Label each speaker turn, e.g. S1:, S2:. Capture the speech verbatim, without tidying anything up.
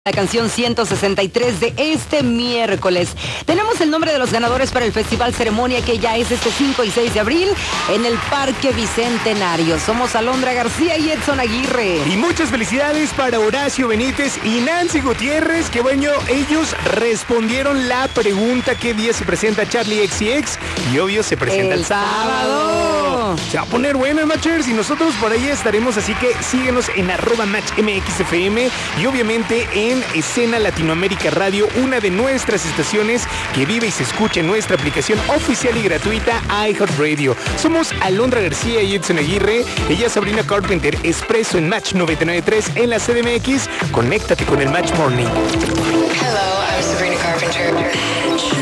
S1: La canción ciento sesenta y tres de este miércoles. Tenemos el nombre de los ganadores para el Festival Ceremonia, que ya es este cinco y seis de abril en el Parque Bicentenario. Somos Alondra García y Edson Aguirre.
S2: Y muchas felicidades para Horacio Benítez y Nancy Gutiérrez, que bueno, ellos respondieron la pregunta: ¿qué día se presenta Charlie X C X? Y obvio se presenta el, el sábado. Se va a poner bueno, Matchers, y nosotros por ahí estaremos, así que síguenos en arroba Match M X F M y obviamente en Escena Latinoamérica Radio, una de nuestras estaciones que vive y se escucha en nuestra aplicación oficial y gratuita iHeartRadio. Somos Alondra García y Edson Aguirre. Ella es Sabrina Carpenter, Expreso en Match noventa y nueve punto tres en la C D M X. Conéctate con el Match Morning.
S3: Hello, I'm Sabrina Carpenter.